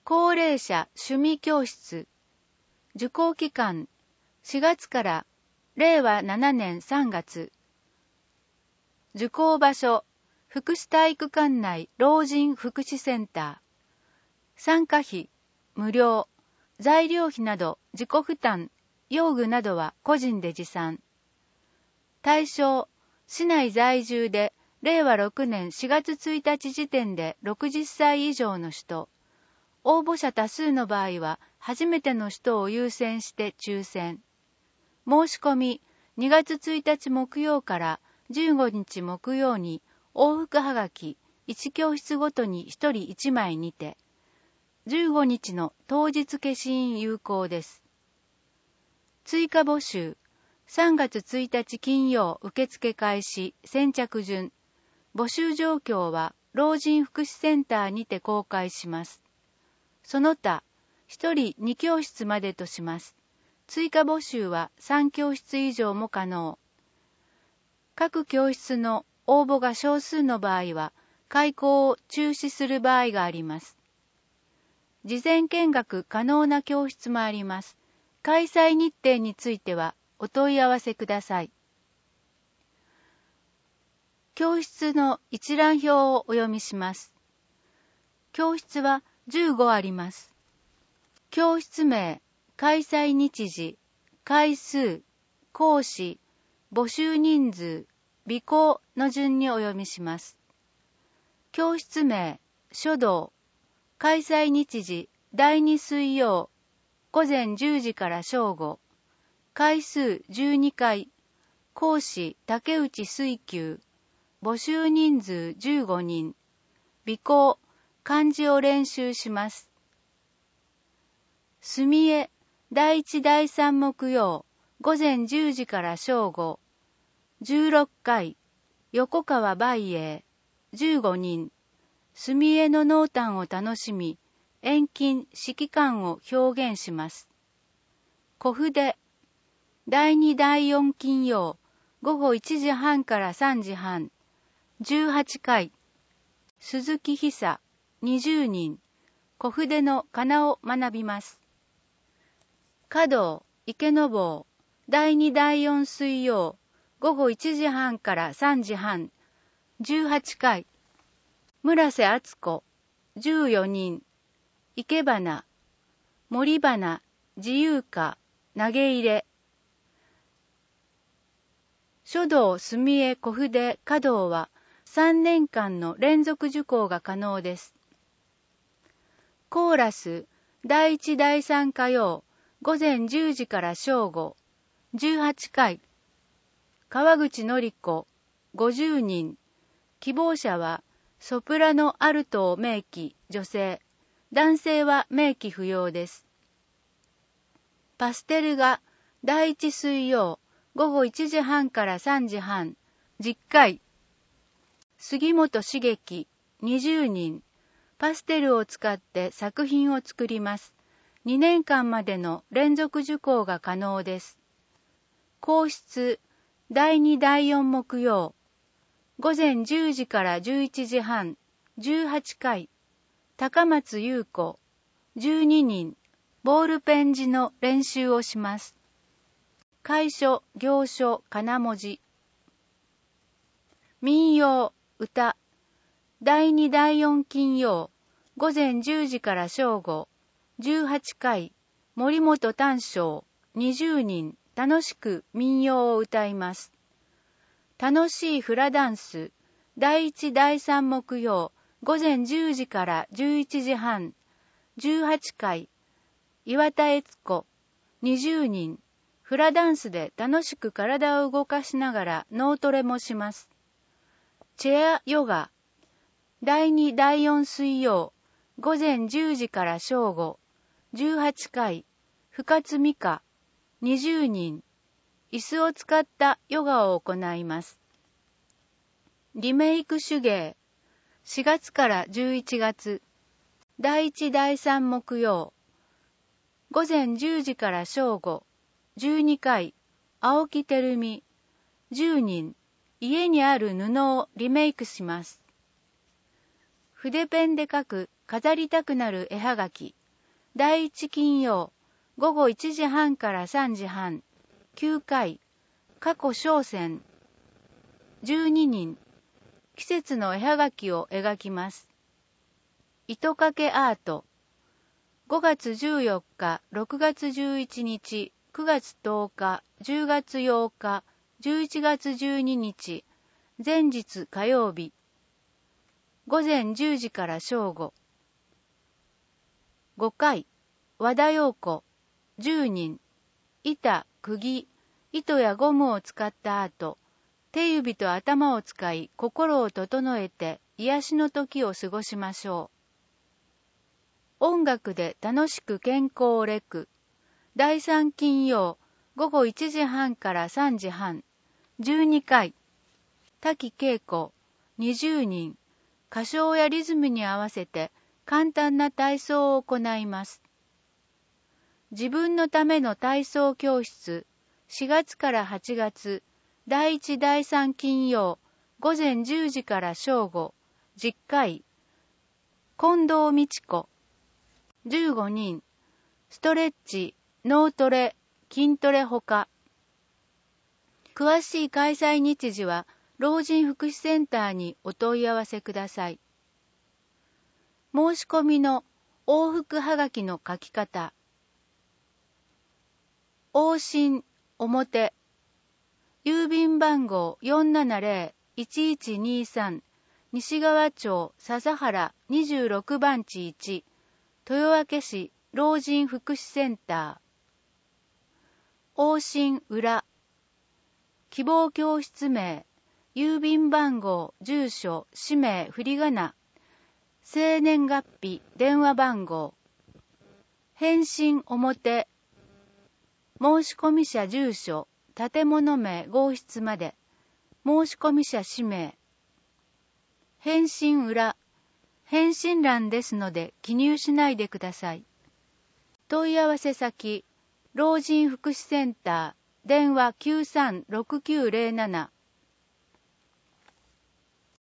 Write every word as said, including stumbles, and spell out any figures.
高齢者趣味教室。受講期間しがつかられいわななねんさんがつ。受講場所、福祉体育館内老人福祉センター。参加費、無料。材料費など自己負担、用具などは個人で持参。対象、市内在住でれいわろくねんしがつついたち時点でろくじゅっさい以上の人。応募者多数の場合は初めての人を優先して抽選。申し込みにがつついたち木曜からじゅうごにち木曜に往復はがきいち教室ごとにひとりいちまいにて、じゅうごにちの当日消印有効です。追加募集、さんがつついたち金曜受付開始、先着順。募集状況は老人福祉センターにて公開します。その他、ひとりに教室までとします。追加募集はさん教室以上も可能。各教室の応募が少数の場合は、開講を中止する場合があります。事前見学可能な教室もあります。開催日程についてはお問い合わせください。教室の一覧表をお読みします。教室はじゅうごあります。教室名、開催日時、回数、講師、募集人数、備考の順にお読みします。教室名、書道、開催日時、だいに水曜、ごぜんじゅうじから正午、回数じゅうにかい、講師竹内水球、募集人数じゅうごにん、備考、漢字を練習します。すみえ、だいいちだいさん木曜、ごぜんじゅうじから正午、じゅうろっかい、横川梅英、じゅうごにん、すみえの濃淡を楽しみ、遠近、指揮感を表現します。小筆、だいにだいよん金曜、ごごいちじはんからさんじはん、じゅうはちかい、鈴木久、にじゅうにん、小筆の仮名を学びます。華道、池坊、だいにだいよん水曜、ごごいちじはんからさんじはん、じゅうはちかい、村瀬敦子、じゅうよにん、生け花、森花、自由歌、投げ入れ。書道、墨絵、小筆、華道はさんねんかんの連続受講が可能です。コーラス、だいいちだいさん火曜、ごぜんじゅうじから正午、じゅうはちかい。川口典子、ごじゅうにん。希望者は、ソプラノアルトを名記、女性。男性は名記不要です。パステルが、だいいち水曜、ごごいちじはんからさんじはん、じゅっかい。杉本茂樹、にじゅうにん。パステルを使って作品を作ります。にねんかんまでの連続受講が可能です。講室、だいにだいよん木曜、ごぜんじゅうじからじゅういちじはん、じゅうはちかい。高松優子、じゅうににん。ボールペン字の練習をします。楷書、行書、仮名文字。民謡、歌。だいにだいよん金曜、ごぜんじゅうじから正午、じゅうはちかい。森本丹章、にじゅうにん。楽しく民謡を歌います。楽しいフラダンス。だいいちだいさん木曜、ごぜんじゅうじからじゅういちじはん、じゅうはちかい。岩田悦子、にじゅうにん。フラダンスで楽しく体を動かしながら脳トレもします。チェアヨガ。だいにだいよん水曜、ごぜんじゅうじから正午、じゅうはちかい。深津美香、にじゅうにん。椅子を使ったヨガを行います。リメイク手芸。しがつからじゅういちがつ。だいいちだいさん木曜。ごぜんじゅうじから正午。じゅうにかい。青木照美。じゅうにん。家にある布をリメイクします。筆ペンで書く飾りたくなる絵はがき。 だいいち金曜、午後いちじはんからさんじはん、きゅうかい、過去商戦。じゅうににん、季節の絵はがきを描きます。糸かけアート。ごがつじゅうよっか、ろくがつじゅういちにち、くがつとおか、じゅうがつようか、じゅういちがつじゅうににち、前日火曜日。ごぜんじゅうじから正午。ごかい、和田陽子、じゅうにん、板、釘、糸やゴムを使ったアート、手指と頭を使い心を整えて癒しの時を過ごしましょう。音楽で楽しく健康をレク。だいさん金曜、午後いちじはんからさんじはん、じゅうにかい。滝稽古、にじゅうにん、歌唱やリズムに合わせて簡単な体操を行います。自分のための体操教室、しがつからはちがつ、だいいちだいさん金曜、ごぜんじゅうじから正午、じゅっかい。近藤美智子、じゅうごにん、ストレッチ、脳トレ、筋トレほか。詳しい開催日時は、老人福祉センターにお問い合わせください。申し込みの往復はがきの書き方。往診表、郵便番号 よんななぜろいちいちにさん、西川町笹原にじゅうろくばんちいち、豊明市老人福祉センター。往診裏、希望教室名、郵便番号、住所、氏名、振り仮名、生年月日、電話番号。返信表、申込者住所、建物名、号室まで、申込者氏名。返信裏、返信欄ですので記入しないでください。問い合わせ先、老人福祉センター、電話きゅうさんろくきゅうぜろなな